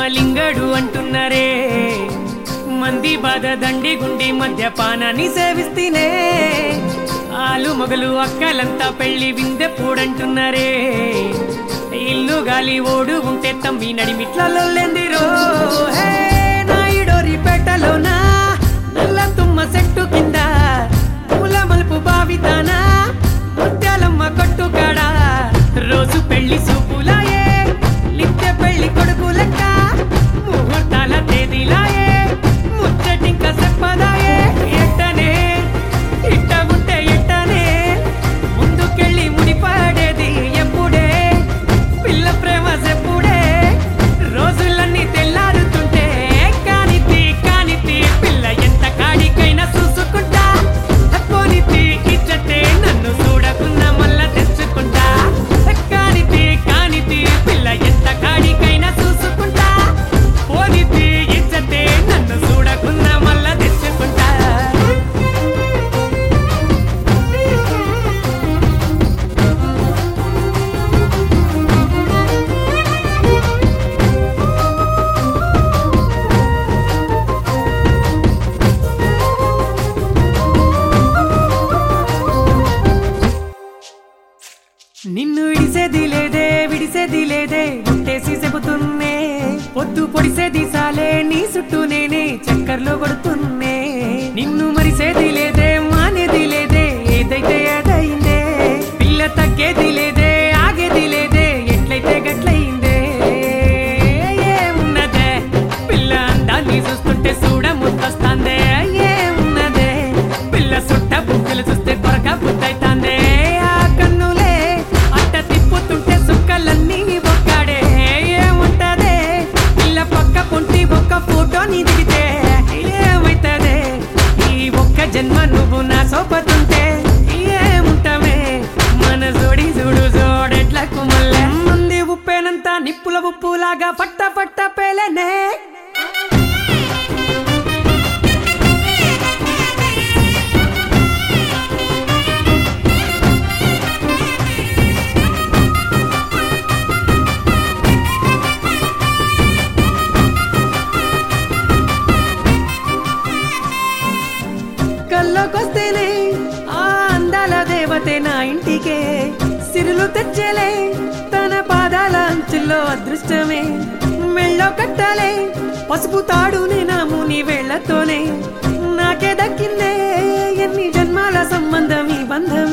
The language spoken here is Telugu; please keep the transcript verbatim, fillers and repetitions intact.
లింగడు అంటున్నారే మంది బాధ దండి గుండి మద్యపానాన్ని సేవిస్తేనే ఆలు మొగలు అక్కలంతా పెళ్లి విందెప్పుడంటున్నారే ఇల్లు గాలి ఓడు ఉంటే తమ్మి నడిమిట్లలో లేందిరో నాయుడోరి పేటలోనా నల్ల తుమ్మ చెట్టు కింద పూల మలుపు బావితానా ముత్యాలమ్మ కొట్టు కాడా రోజు పెళ్లి సూపులాయే నిత్య పెళ్లి కొడుకు లెక్క ముహూర్తాల తేదీలాయే ముచ్చటింక చెప్పదాయే ఎట్టనే ఇట్ట ఉంటే ఎట్టనే ముందుకెళ్ళి ముడిపడేది ఎప్పుడే పిల్ల ప్రేమ చెప్పుడే రోజులన్నీ తెల్లారుతుంటే కానితి కానితి పిల్ల ఎంత కాడికైనా చూసుకుంటా పోనితి ఇచ్చటే నన్ను చూడకున్నా మళ్ళా తెచ్చుకుంటా కానితి కానితి పిల్ల ఎంత కాడికైనా చూసుకుంటా పోనితి ఇచ్చటే నన్ను చూడకున్నా మళ్ళా తెచ్చుకుంటా నిన్ను విడిసేది లేదే విడిసేది లేదే గుట్టేసి చెబుతున్నే పొద్దు పొడిసేది సాలే నీ చుట్టూ నేనే చక్కర్లో కొడుతున్నే నిన్ను మరిసేది లేదే మానేది లేదే ఏదైతే అదైందే పిల్ల తగ్గేది లేదే ఆగేది లేదే ఎట్లయితే గట్లయిందే ఏమున్నదే పిల్ల అందాన్ని చూస్తుంటే చూడ ముద్దొస్తాందే ఏమున్నదే పిల్ల సుట్ట బుక్కలు చూస్తే కొరక బుద్దైతాందే ఆ కన్నులే అట్ట తిప్పుతుంటే సుక్కలన్నీ బొక్కాడే ఏముంటదే పిల్ల పక్క పొంటి ఒక్క ఫోటోని దిగితే ఏమైతదే ఈ ఒక్క జన్మ నువ్వు నా సోపతుంటే ఏముంటమే మన జోడి చూడు జోడెట్లకు మళ్ళీ ముందు ఉప్పేనంతా నిప్పుల ఉప్పులాగా పట్ట పట్ట పేలేనే కల్లోకొస్తేనే ఆ అందాల దేవతే నా ఇంటికే సిరులు తెచ్చేలే తన పాదాల అంచుల్లో అదృష్టమే మెళ్ళో కట్టాలే పసుపు తాడునే నా ముని వేళ్లతోనే నాకే దక్కిందే ఎన్ని జన్మాల సంబంధం ఈ బంధం